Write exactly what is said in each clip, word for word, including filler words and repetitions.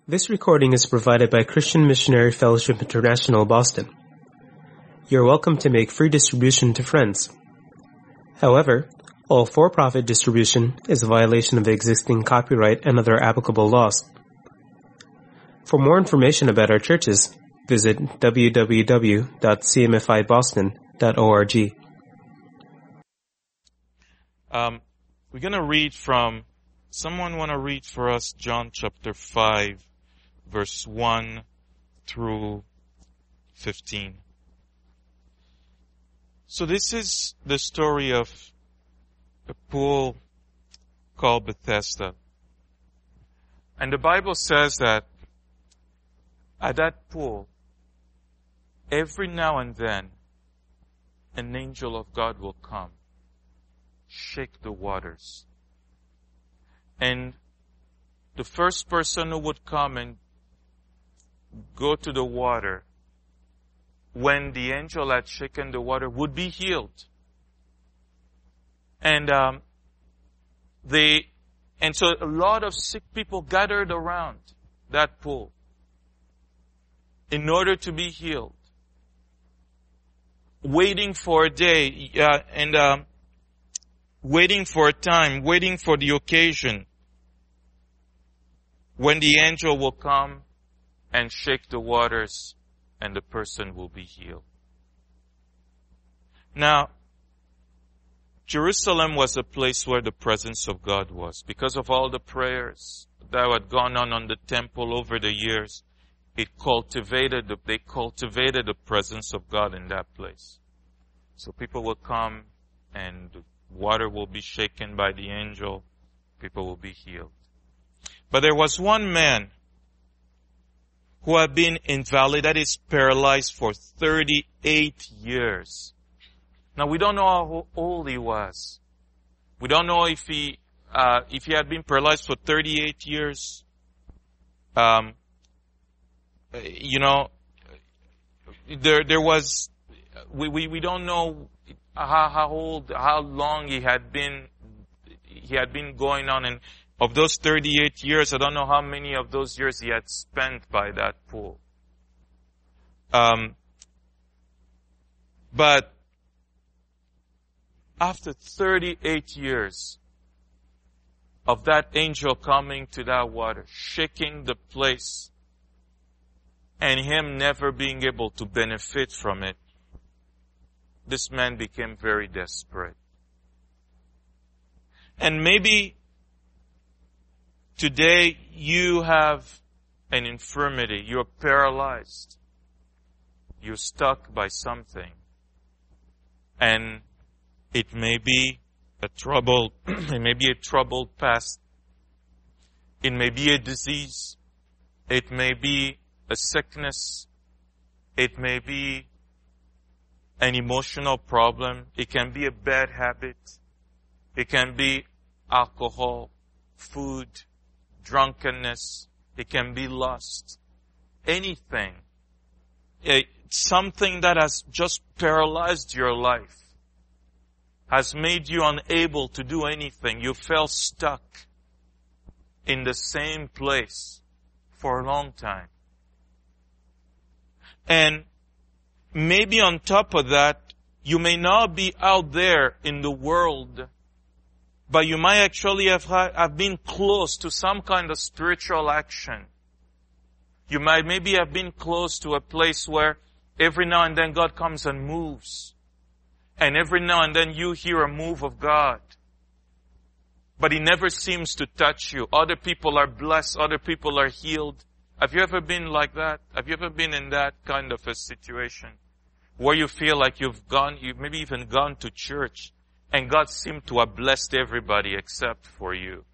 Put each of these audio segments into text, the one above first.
This recording is provided by Christian Missionary Fellowship International, Boston. You're welcome to make free distribution to friends. However, all for-profit distribution is a violation of existing copyright and other applicable laws. For more information about our churches, visit w w w dot c m f i boston dot org. Um, we're going to read from, someone want to read for us John chapter five, verse one through fifteen. So this is the story of a pool called Bethesda. And the Bible says that at that pool, every now and then, an angel of God will come, shake the waters. And the first person who would come and go to the water, when the angel had shaken the water, would be healed. And um, they, and so a lot of sick people gathered around that pool in order to be healed, waiting for a day, uh, and um, waiting for a time, waiting for the occasion when the angel will come and shake the waters and the person will be healed. Now, Jerusalem was a place where the presence of God was. Because of all the prayers that had gone on on the temple over the years, it cultivated, the, they cultivated the presence of God in that place. So people will come and the water will be shaken by the angel. People will be healed. But there was one man who had been invalid, that is paralyzed for thirty-eight years. Now we don't know how old he was. We don't know if he, uh, if he had been paralyzed for thirty-eight years. Um, you know, there, there was, we, we, we don't know how, how old, how long he had been, he had been going on. And of those thirty-eight years, I don't know how many of those years he had spent by that pool. Um, but after thirty-eight years of that angel coming to that water, shaking the place, and him never being able to benefit from it, this man became very desperate. And maybe today you have an infirmity, you're paralyzed, you're stuck by something, and it may be a troubled, it may be a troubled past, it may be a disease, it may be a sickness, it may be an emotional problem, it can be a bad habit, it can be alcohol, food, drunkenness, it can be lust, anything, it, something that has just paralyzed your life, has made you unable to do anything. You felt stuck in the same place for a long time. And maybe on top of that, you may not be out there in the world, but you might actually have, have been close to some kind of spiritual action. You might maybe have been close to a place where every now and then God comes and moves. And every now and then you hear a move of God. But He never seems to touch you. Other people are blessed. Other people are healed. Have you ever been like that? Have you ever been in that kind of a situation? Where you feel like you've gone, you've maybe even gone to church, and God seemed to have blessed everybody except for you.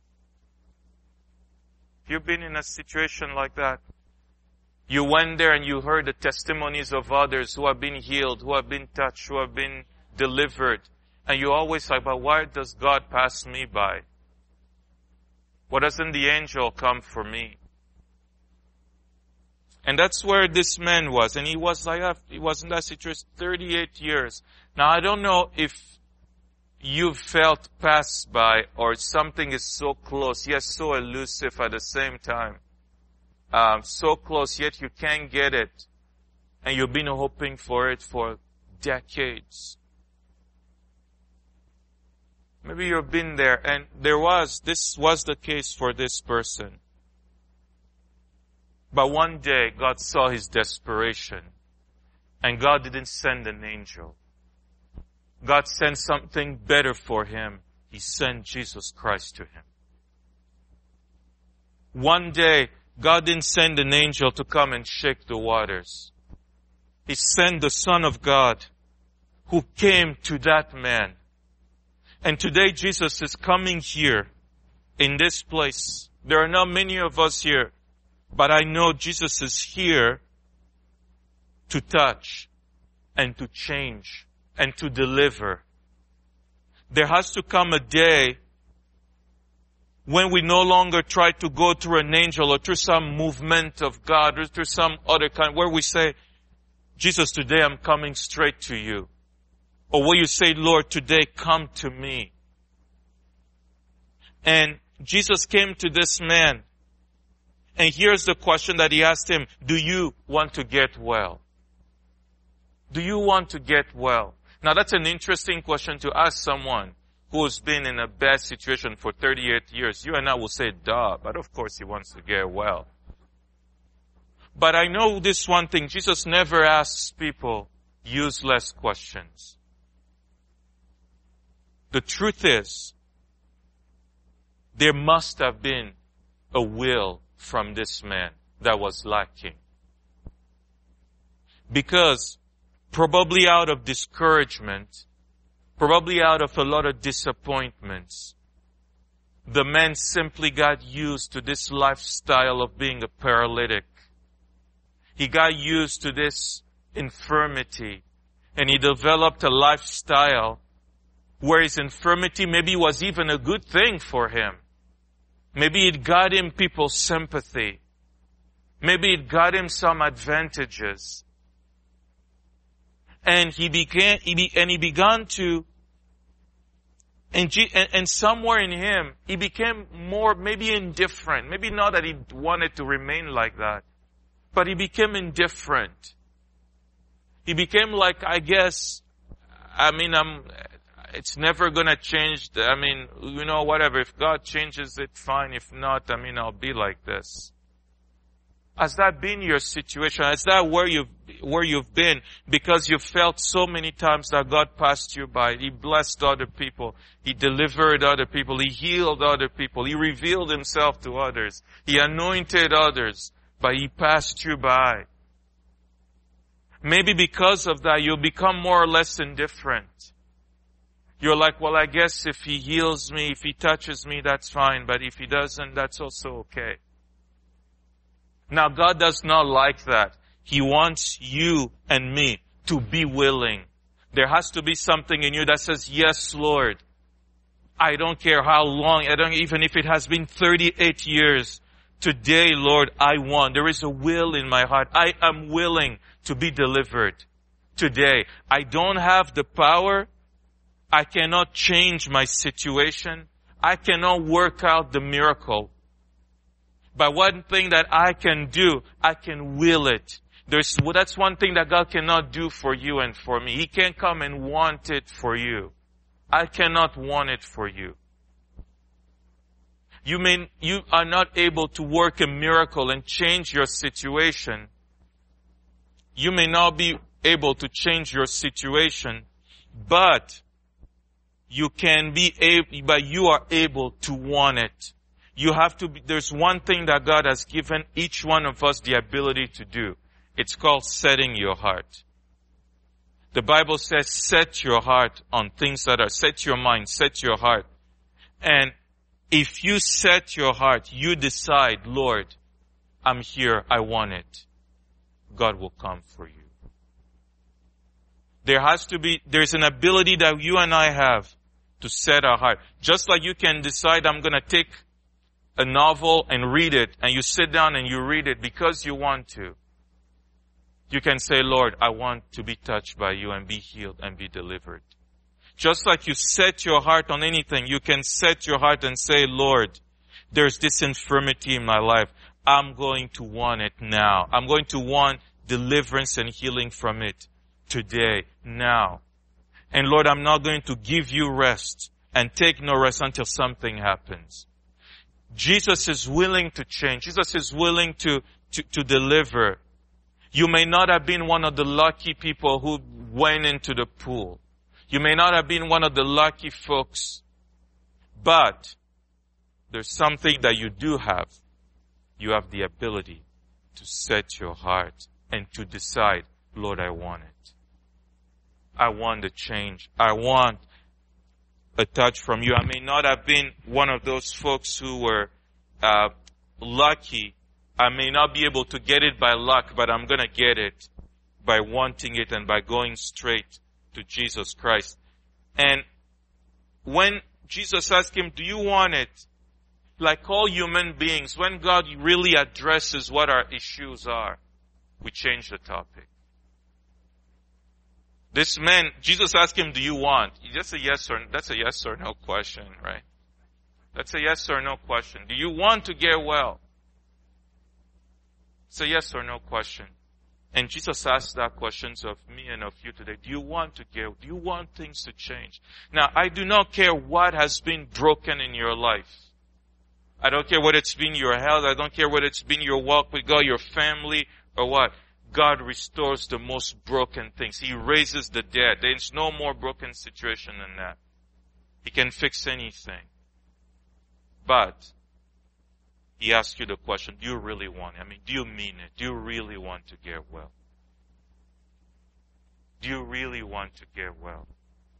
Have you been in a situation like that? You went there and you heard the testimonies of others who have been healed, who have been touched, who have been delivered. And you always like, but why does God pass me by? Why doesn't the angel come for me? And that's where this man was. And he was like that, he was in that situation thirty-eight years. Now I don't know if you've felt passed by or something is so close, yet so elusive at the same time. um, so close, yet you can't get it. And you've been hoping for it for decades. Maybe you've been there, and there was, this was the case for this person. But one day, God saw his desperation, and God didn't send an angel. God sent something better for him. He sent Jesus Christ to him. One day, God didn't send an angel to come and shake the waters. He sent the Son of God who came to that man. And today Jesus is coming here in this place. There are not many of us here, but I know Jesus is here to touch and to change and to deliver. There has to come a day when we no longer try to go through an angel or through some movement of God or through some other kind, where we say, Jesus, today I'm coming straight to you. Or where you say, Lord, today come to me. And Jesus came to this man. And here's the question that he asked him. Do you want to get well? Do you want to get well? Now that's an interesting question to ask someone who's been in a bad situation for thirty-eight years. You and I will say, duh, but of course he wants to get well. But I know this one thing. Jesus never asks people useless questions. The truth is, there must have been a will from this man that was lacking. Because probably out of discouragement, probably out of a lot of disappointments, the man simply got used to this lifestyle of being a paralytic. He got used to this infirmity, and he developed a lifestyle where his infirmity maybe was even a good thing for him. Maybe it got him people's sympathy. Maybe it got him some advantages. And he began, he be, and he began to, and, G, and, and somewhere in him, he became more, maybe indifferent. Maybe not that he wanted to remain like that, but he became indifferent. He became like, I guess, I mean, I'm, it's never gonna change. I mean, you know, whatever. If God changes it, fine. If not, I mean, I'll be like this. Has that been your situation? Is that where you've, where you've been? Because you felt so many times that God passed you by. He blessed other people. He delivered other people. He healed other people. He revealed himself to others. He anointed others, but he passed you by. Maybe because of that, you'll become more or less indifferent. You're like, well, I guess if he heals me, if he touches me, that's fine. But if he doesn't, that's also okay. Now, God does not like that. He wants you and me to be willing. There has to be something in you that says, yes, Lord. I don't care how long, I don't, even if it has been thirty-eight years. Today, Lord, I want. There is a will in my heart. I am willing to be delivered today. I don't have the power. I cannot change my situation. I cannot work out the miracle. But one thing that I can do, I can will it. There's, well, that's one thing that God cannot do for you and for me. He can't come and want it for you. I cannot want it for you. You may, you are not able to work a miracle and change your situation. You may not be able to change your situation, but you can be able, but you are able to want it. You have to be, there's one thing that God has given each one of us the ability to do. It's called setting your heart. The Bible says, set your heart on things that are, set your mind, set your heart. And if you set your heart, you decide, Lord, I'm here, I want it. God will come for you. There has to be, there's an ability that you and I have to set our heart. Just like you can decide, I'm gonna take a novel and read it, and you sit down and you read it because you want to. You can say, Lord, I want to be touched by you and be healed and be delivered. Just like you set your heart on anything, you can set your heart and say, Lord, there's this infirmity in my life. I'm going to want it now. I'm going to want deliverance and healing from it today, now. And Lord, I'm not going to give you rest and take no rest until something happens. Jesus is willing to change. Jesus is willing to, to, to deliver. You may not have been one of the lucky people who went into the pool. You may not have been one of the lucky folks. But there's something that you do have. You have the ability to set your heart and to decide, Lord, I want it. I want the change. I want a touch from you. I may not have been one of those folks who were uh, lucky. I may not be able to get it by luck, but I'm going to get it by wanting it and by going straight to Jesus Christ. And when Jesus asked him, do you want it? Like all human beings, when God really addresses what our issues are, we change the topic. This man, Jesus asked him, do you want? Just a yes or, that's a yes or no question, right? That's a yes or no question. Do you want to get well? It's a yes or no question. And Jesus asked that questions of me and of you today. Do you want to get, do you want things to change? Now, I do not care what has been broken in your life. I don't care whether it's been your health. I don't care whether it's been your walk with God, your family, or what. God restores the most broken things. He raises the dead. There's no more broken situation than that. He can fix anything. But he asks you the question, do you really want it? I mean, do you mean it? Do you really want to get well? Do you really want to get well?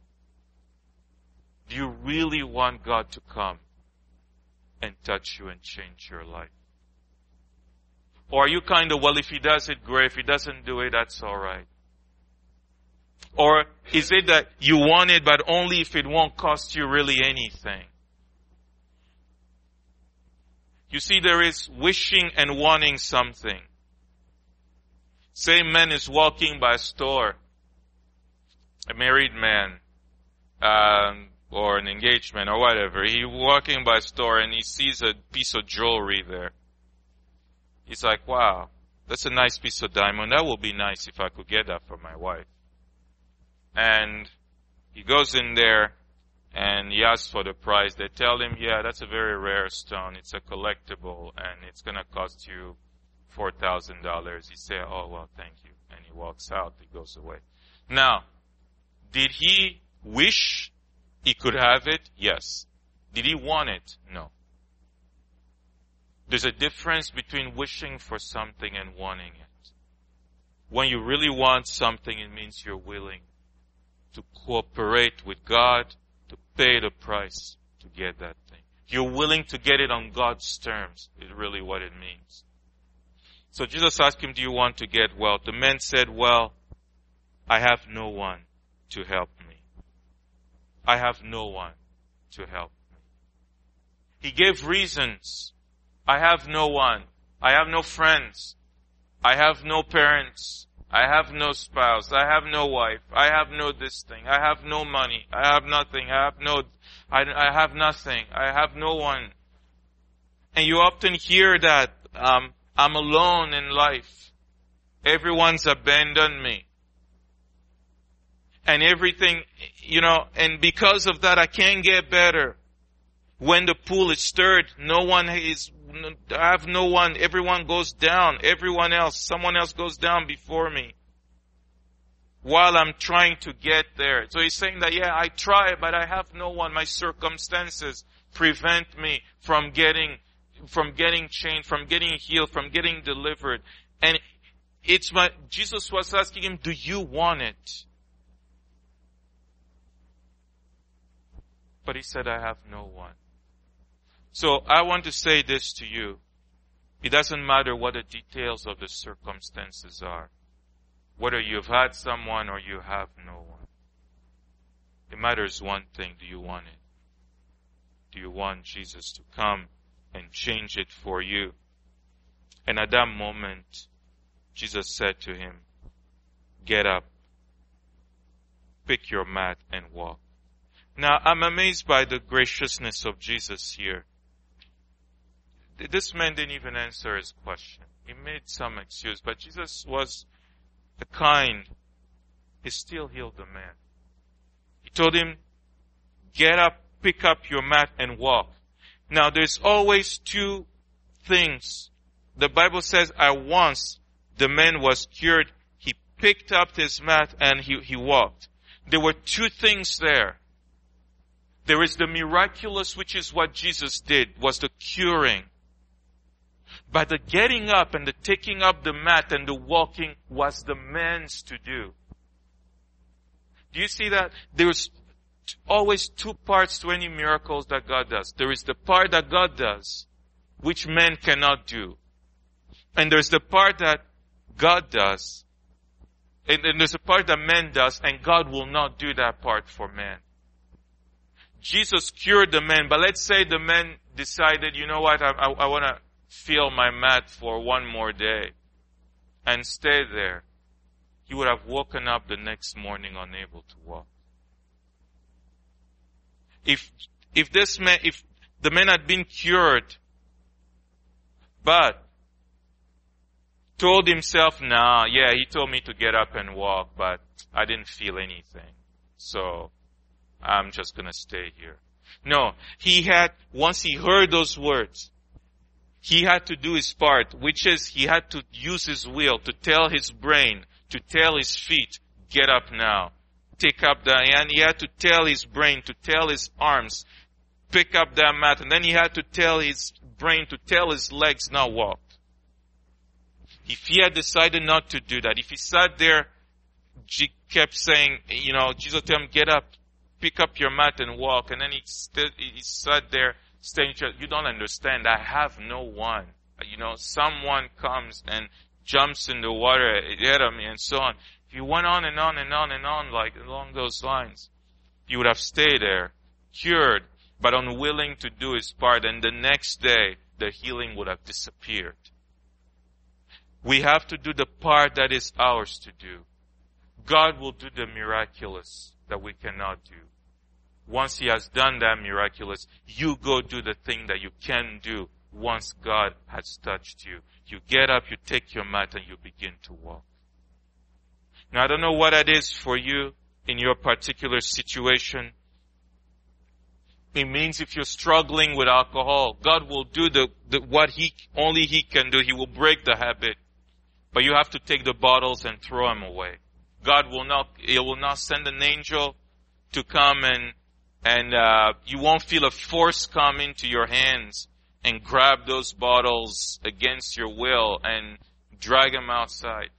Do you really want God to come and touch you and change your life? Or are you kind of, well, if he does it, great. If he doesn't do it, that's all right. Or is it that you want it, but only if it won't cost you really anything? You see, there is wishing and wanting something. Say man is walking by a store, a married man, um, or an engagement or whatever. He's walking by a store and he sees a piece of jewelry there. He's like, wow, that's a nice piece of diamond. That would be nice if I could get that for my wife. And he goes in there and he asks for the price. They tell him, yeah, that's a very rare stone. It's a collectible and it's going to cost you four thousand dollars. He says, oh, well, thank you. And he walks out. He goes away. Now, did he wish he could have it? Yes. Did he want it? No. There's a difference between wishing for something and wanting it. When you really want something, it means you're willing to cooperate with God to pay the price to get that thing. You're willing to get it on God's terms, is really what it means. So Jesus asked him, do you want to get well? The man said, well, I have no one to help me. I have no one to help me. He gave reasons. I have no one. I have no friends. I have no parents. I have no spouse. I have no wife. I have no this thing. I have no money. I have nothing. I have no, I, I have nothing. I have no one. And you often hear that, um, I'm alone in life. Everyone's abandoned me. And everything, you know, and because of that, I can't get better. When the pool is stirred, no one is, I have no one, everyone goes down, everyone else, someone else goes down before me. While I'm trying to get there. So he's saying that, yeah, I try, but I have no one. My circumstances prevent me from getting, from getting changed, from getting healed, from getting delivered. And it's my, Jesus was asking him, do you want it? But he said, I have no one. So I want to say this to you. It doesn't matter what the details of the circumstances are. Whether you've had someone or you have no one. It matters one thing. Do you want it? Do you want Jesus to come and change it for you? And at that moment, Jesus said to him, get up, pick your mat and walk. Now, I'm amazed by the graciousness of Jesus here. this man didn't even answer his question. He made some excuse, but Jesus was kind. He still healed the man. He told him, get up, pick up your mat and walk. Now there's always two things. The Bible says at once the man was cured. He picked up his mat and he, he walked. There were two things there. There is the miraculous, which is what Jesus did, was the curing. But the getting up and the taking up the mat and the walking was the man's to do. Do you see that? There's always two parts to any miracles that God does. There is the part that God does, which man cannot do. And there's the part that God does. And, and there's a part that man does, and God will not do that part for man. Jesus cured the man, but let's say the man decided, you know what, I, I, I want to feel my mat for one more day and stay there. He would have woken up the next morning unable to walk. If, if this man, if the man had been cured, but told himself, nah, yeah, he told me to get up and walk, but I didn't feel anything. So, I'm just gonna stay here. No, he had, once he heard those words, he had to do his part, which is he had to use his will to tell his brain, to tell his feet, get up now. Take up the, and he had to tell his brain, to tell his arms, pick up that mat, and then he had to tell his brain, to tell his legs, now walk. If he had decided not to do that, if he sat there, he kept saying, you know, Jesus told him, get up, pick up your mat and walk, and then he, st- he sat there, staying, you don't understand, I have no one. You know, someone comes and jumps in the water ahead of me and so on. If you went on and on and on and on like along those lines, you would have stayed there, cured, but unwilling to do his part, and the next day the healing would have disappeared. We have to do the part that is ours to do. God will do the miraculous that we cannot do. Once he has done that miraculous, you go do the thing that you can do once God has touched you. You get up, you take your mat, and you begin to walk. Now, I don't know what that is for you in your particular situation. It means if you're struggling with alcohol, God will do the, the what he only he can do. He will break the habit. But you have to take the bottles and throw them away. God will not, he will not send an angel to come and, and, uh, you won't feel a force come into your hands and grab those bottles against your will and drag them outside.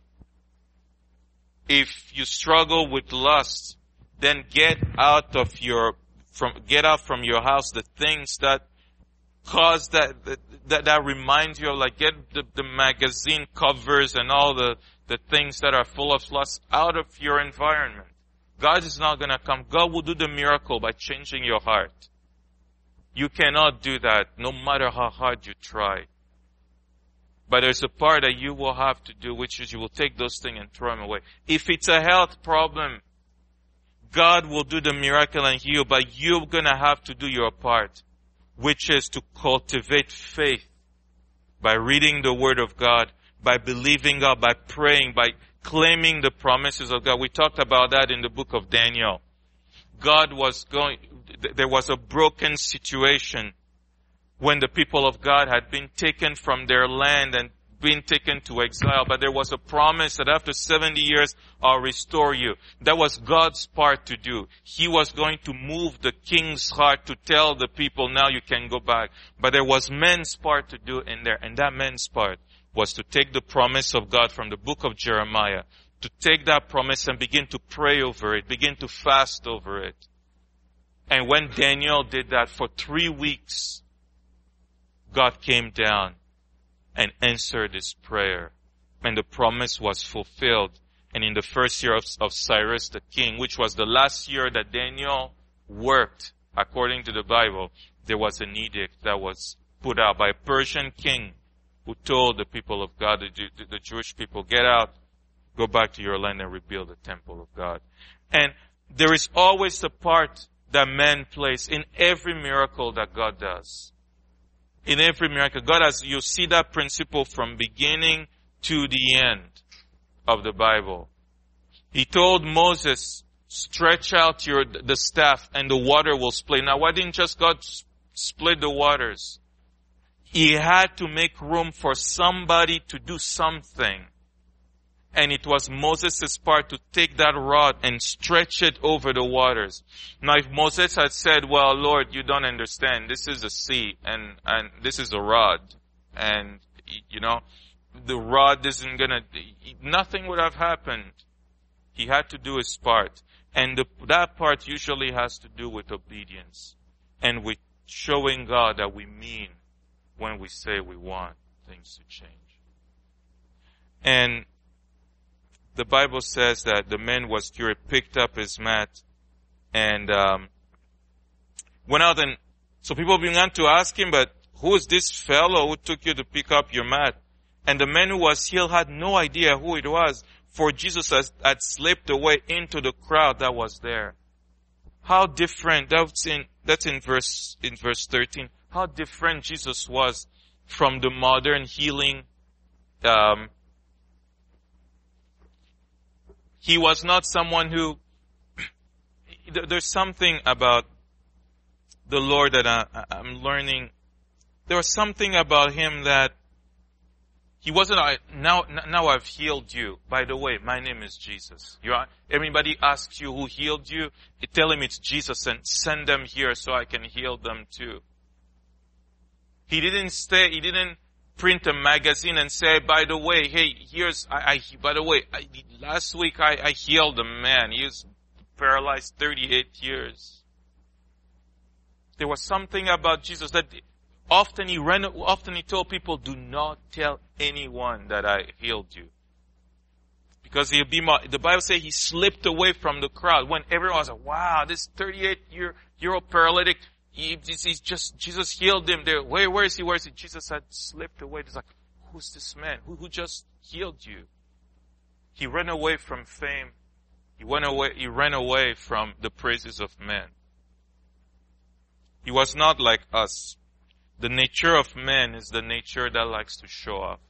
If you struggle with lust, then get out of your, from, get out from your house the things that cause that, that, that remind you of, like, get the, the magazine covers and all the, the things that are full of lust out of your environment. God is not gonna come. God will do the miracle by changing your heart. You cannot do that no matter how hard you try. But there's a part that you will have to do, which is you will take those things and throw them away. If it's a health problem, God will do the miracle and heal, but you're gonna have to do your part, which is to cultivate faith by reading the Word of God, by believing God, by praying, by claiming the promises of God. We talked about that in the book of Daniel. God was going, there was a broken situation when the people of God had been taken from their land and been taken to exile, but there was a promise that after seventy years, I'll restore you. That was God's part to do. He was going to move the king's heart to tell the people, now you can go back. But there was man's part to do in there, and that man's part was to take the promise of God from the book of Jeremiah, to take that promise and begin to pray over it, begin to fast over it. And when Daniel did that for three weeks, God came down and answered his prayer. And the promise was fulfilled. And in the first year of, of Cyrus the king, which was the last year that Daniel worked, according to the Bible, there was an edict that was put out by a Persian king who told the people of God, the, the Jewish people, get out, go back to your land and rebuild the temple of God. And there is always a part that man plays in every miracle that God does. In every miracle. God has, you see that principle from beginning to the end of the Bible. He told Moses, stretch out your, the staff and the water will split. Now why didn't just God split the waters? He had to make room for somebody to do something. And it was Moses' part to take that rod and stretch it over the waters. Now if Moses had said, well, Lord, you don't understand. This is a sea and, and this is a rod. And, you know, the rod isn't gonna, nothing would have happened. He had to do his part. And the, that part usually has to do with obedience. And with showing God that we mean when we say we want things to change. And the Bible says that the man was cured, picked up his mat, and um, went out. And so people began to ask him, but who is this fellow who took you to pick up your mat? And the man who was healed had no idea who it was, for Jesus has, had slipped away into the crowd that was there. How different, that's in, that's in verse, in verse thirteen, how different Jesus was from the modern healing, um, he was not someone who, there's something about the Lord that I, I'm learning. There was something about him that he wasn't, I, now, now I've healed you. By the way, my name is Jesus. You are, everybody asks you who healed you, you tell him it's Jesus and send them here so I can heal them too. He didn't stay, he didn't print a magazine and say, by the way, hey, here's, I, I by the way, I, last week I, I healed a man. He was paralyzed thirty-eight years. There was something about Jesus that often he ran, often he told people, do not tell anyone that I healed you. Because he'll be, the Bible says he slipped away from the crowd when everyone was like, wow, this thirty-eight year, year old paralytic, He, he's just, Jesus healed him there. Where, where is he? Where is he? Jesus had slipped away. He's like, who's this man? Who, who just healed you? He ran away from fame. He went away, he ran away from the praises of men. He was not like us. The nature of man is the nature that likes to show off.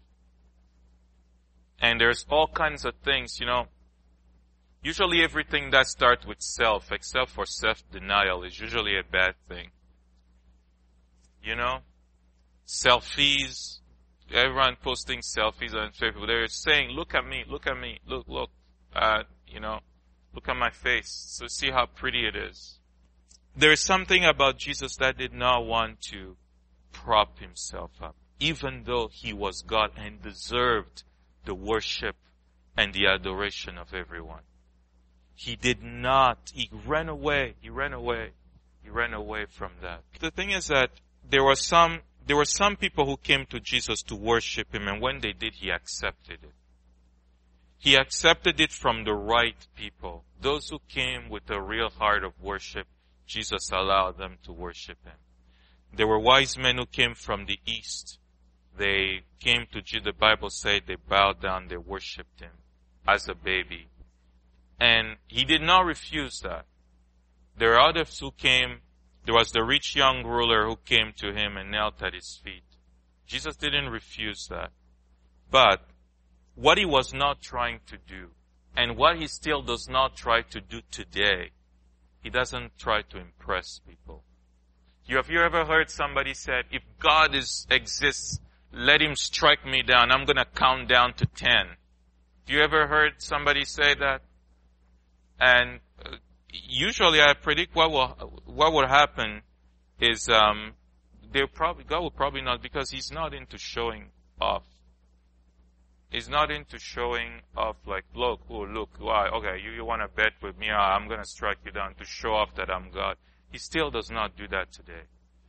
And there's all kinds of things, you know. Usually everything that starts with self, except for self-denial, is usually a bad thing. You know? Selfies. Everyone posting selfies on Facebook. They're saying, look at me, look at me, look, look, uh, you know, look at my face. So see how pretty it is. There is something about Jesus that did not want to prop himself up, even though he was God and deserved the worship and the adoration of everyone. He did not. He ran away. He ran away. He ran away from that. The thing is that there were some, there were some people who came to Jesus to worship him, and when they did, he accepted it. He accepted it from the right people. Those who came with a real heart of worship, Jesus allowed them to worship him. There were wise men who came from the east. They came to Jesus. The Bible says they bowed down, they worshipped him as a baby. And he did not refuse that. There are others who came. There was the rich young ruler who came to him and knelt at his feet. Jesus didn't refuse that. But what he was not trying to do, and what he still does not try to do today, he doesn't try to impress people. You, have you ever heard somebody said, if God is, exists, let him strike me down. I'm going to count down to ten. Have you ever heard somebody say that? And uh, usually I predict what will, what will happen is, um, they'll probably, God will probably not, because he's not into showing off. He's not into showing off like, look, oh, look, why, okay, you, you want to bet with me, oh, I'm going to strike you down to show off that I'm God. He still does not do that today.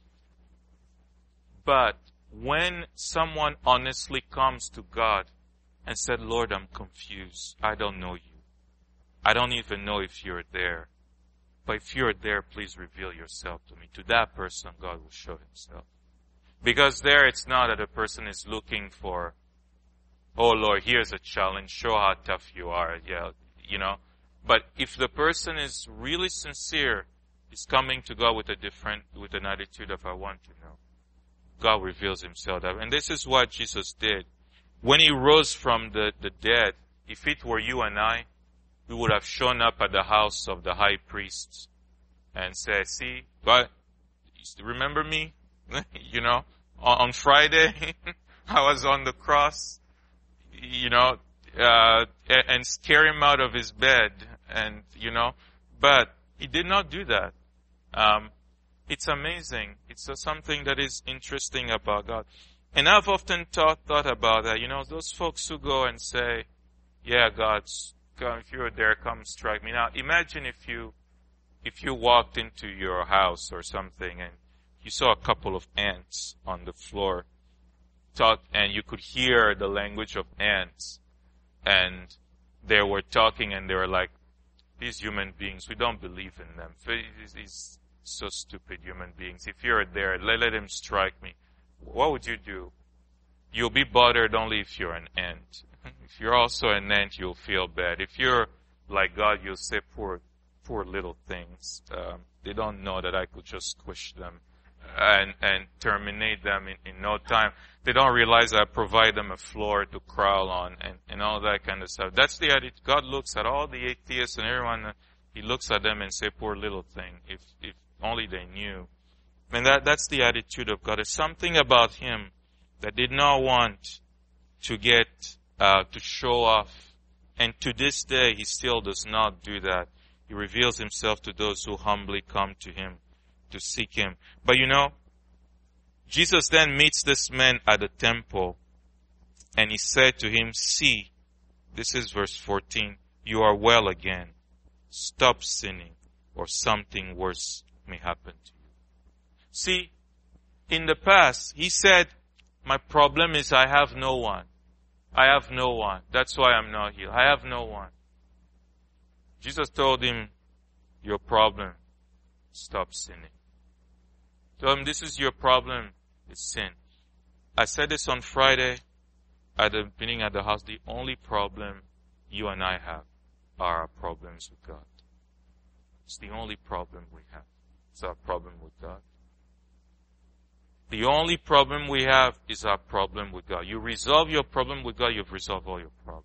But when someone honestly comes to God and said, Lord, I'm confused. I don't know you. I don't even know if you're there. But if you're there, please reveal yourself to me. To that person, God will show himself. Because there it's not that the person is looking for, oh Lord, here's a challenge. Show how tough you are. Yeah, you know. But if the person is really sincere, is coming to God with a different, with an attitude of I want to know. God reveals himself. And this is what Jesus did. When he rose from the, the dead, if it were you and I, we would have shown up at the house of the high priest and said, see, God, remember me? You know, on, on Friday, I was on the cross, you know, uh, and, and scare him out of his bed. And, you know, but he did not do that. Um, it's amazing. It's uh, something that is interesting about God. And I've often thought, thought about that. You know, those folks who go and say, yeah, God's, God, if you're there, come strike me. Now, imagine if you, if you walked into your house or something and you saw a couple of ants on the floor, talk, and you could hear the language of ants, and they were talking and they were like, these human beings, we don't believe in them. These so stupid human beings. If you're there, let, let him strike me. What would you do? You'll be bothered only if you're an ant. If you're also an ant, you'll feel bad. If you're like God, you'll say, poor, poor little things. Um, they don't know that I could just squish them and, and terminate them in, in no time. They don't realize I provide them a floor to crawl on and, and all that kind of stuff. That's the attitude. God looks at all the atheists and everyone. He looks at them and say, poor little thing. If, if only they knew. And that, that's the attitude of God. There's something about him that did not want to get, uh, to show off. And to this day, he still does not do that. He reveals himself to those who humbly come to him to seek him. But you know, Jesus then meets this man at the temple, and he said to him, see, this is verse fourteen, you are well again. Stop sinning, or something worse may happen to you. See, in the past, he said, my problem is I have no one. I have no one. That's why I'm not healed. I have no one. Jesus told him, your problem, stop sinning. Told him, this is your problem, it's sin. I said this on Friday at the beginning at the house. The only problem you and I have are our problems with God. It's the only problem we have. It's our problem with God. The only problem we have is our problem with God. You resolve your problem with God, you've resolved all your problems.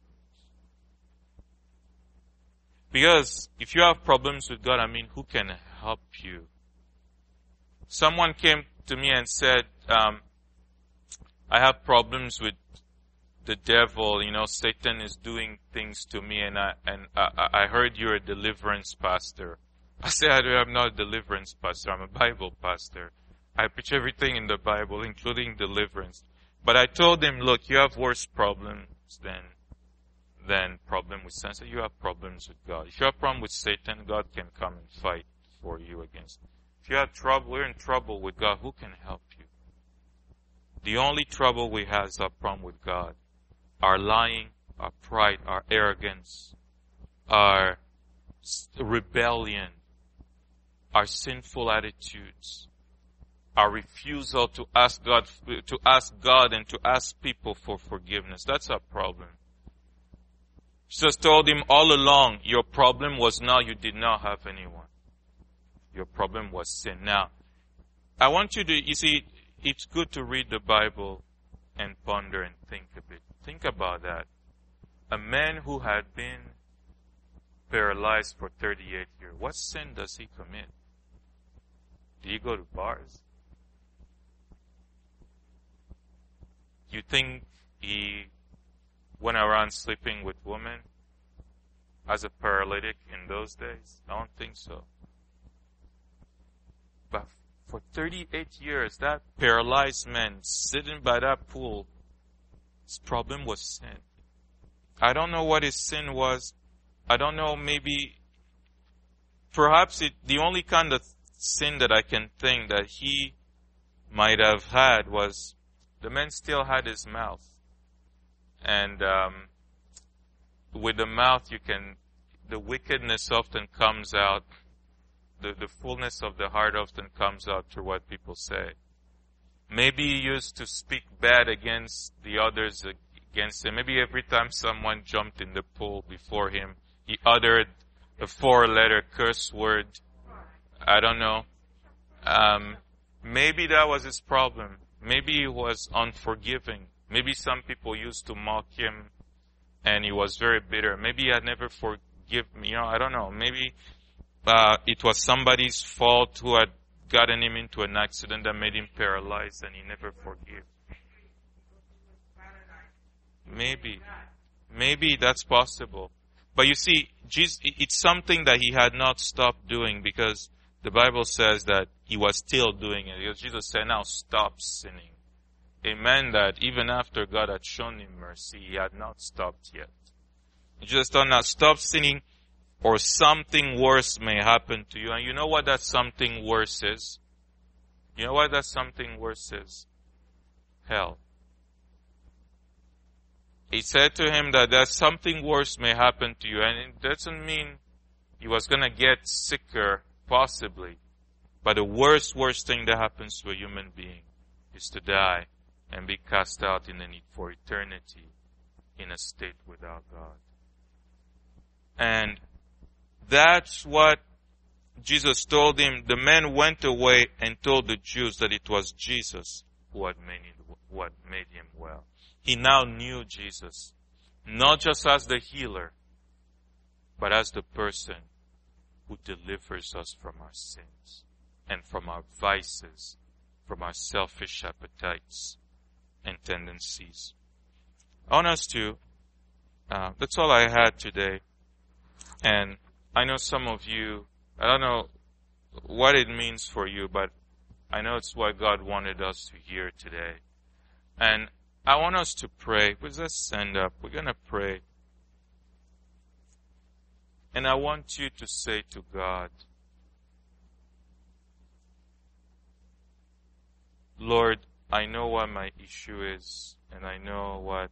Because if you have problems with God, I mean, who can help you? Someone came to me and said, um, I have problems with the devil. You know, Satan is doing things to me, and I and I, I heard you're a deliverance pastor. I said, I'm not a deliverance pastor. I'm a Bible pastor. I preach everything in the Bible, including deliverance. But I told him, look, you have worse problems than than problem with Satan. So you have problems with God. If you have a problem with Satan, God can come and fight for you against him. If you have trouble, we're in trouble with God, who can help you? The only trouble we have is our problem with God. Our lying, our pride, our arrogance, our rebellion, our sinful attitudes, our refusal to ask God, to ask God and to ask people for forgiveness. That's our problem. Jesus told him all along, your problem was not you did not have anyone. Your problem was sin. Now, I want you to, you see, it's good to read the Bible and ponder and think a bit. Think about that. A man who had been paralyzed for thirty-eight years, what sin does he commit? Did he go to bars? You think he went around sleeping with women as a paralytic in those days? I don't think so. But for thirty-eight years, that paralyzed man sitting by that pool, his problem was sin. I don't know what his sin was. I don't know, maybe, perhaps it, the only kind of sin that I can think that he might have had was the man still had his mouth. And um, with the mouth, you can, the wickedness often comes out. The, the fullness of the heart often comes out through what people say. Maybe he used to speak bad against the others against him. Maybe every time someone jumped in the pool before him, he uttered a four-letter curse word. I don't know. Um, maybe that was his problem. Maybe he was unforgiving. Maybe some people used to mock him and he was very bitter. Maybe he had never forgiven me. You know, I don't know. Maybe uh, it was somebody's fault who had gotten him into an accident that made him paralyzed and he never forgave. Maybe. Maybe that's possible. But you see, Jesus, it's something that he had not stopped doing, because the Bible says that he was still doing it. Because Jesus said, now stop sinning. It meant that even after God had shown him mercy, he had not stopped yet. He just thought, now stop sinning or something worse may happen to you. And you know what that something worse is? You know what that something worse is? Hell. He said to him that there's something worse may happen to you. And it doesn't mean he was going to get sicker, possibly. But the worst, worst thing that happens to a human being is to die and be cast out in the need for eternity in a state without God. And that's what Jesus told him. The man went away and told the Jews that it was Jesus who had made, it, who had made him well. He now knew Jesus, not just as the healer, but as the person who delivers us from our sins and from our vices, from our selfish appetites and tendencies. I want us to, uh, that's all I had today. And I know some of you, I don't know what it means for you, but I know it's what God wanted us to hear today. And I want us to pray. Let's just stand up. We're going to pray. And I want you to say to God, Lord, I know what my issue is, and I know what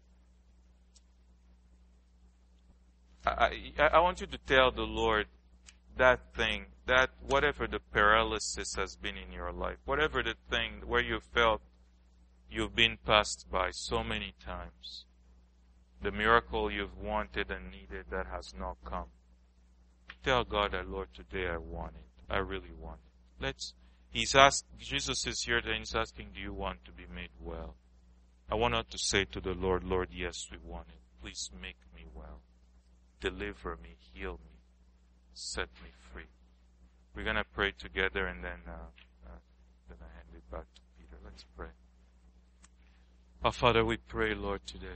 I, I, I want you to tell the Lord that thing, that whatever the paralysis has been in your life, whatever the thing where you felt you've been passed by so many times, the miracle you've wanted and needed that has not come. Tell God that, Lord, today I want it. I really want it. Let's, he's asked, Jesus is here and he's asking, do you want to be made well? I want us to say to the Lord, Lord, yes, we want it. Please make me well. Deliver me, heal me, set me free. We're going to pray together and then, uh, uh, then I hand it back to Peter. Let's pray. Our Father, we pray, Lord, today.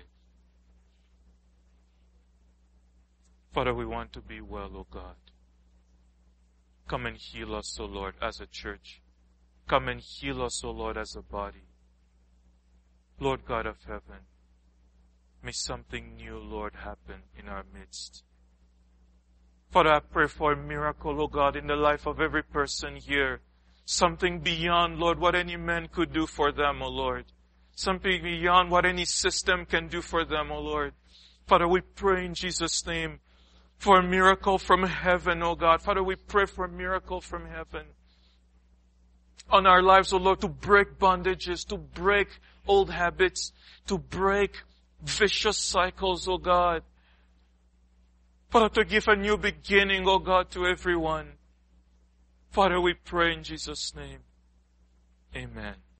Father, we want to be well, O God. Come and heal us, O Lord, as a church. Come and heal us, O Lord, as a body. Lord God of heaven, may something new, Lord, happen in our midst. Father, I pray for a miracle, O God, in the life of every person here. Something beyond, Lord, what any man could do for them, O Lord. Something beyond what any system can do for them, O Lord. Father, we pray in Jesus' name for a miracle from heaven, O God. Father, we pray for a miracle from heaven on our lives, O Lord, to break bondages, to break old habits, to break vicious cycles, O God. Father, to give a new beginning, O God, to everyone. Father, we pray in Jesus' name. Amen.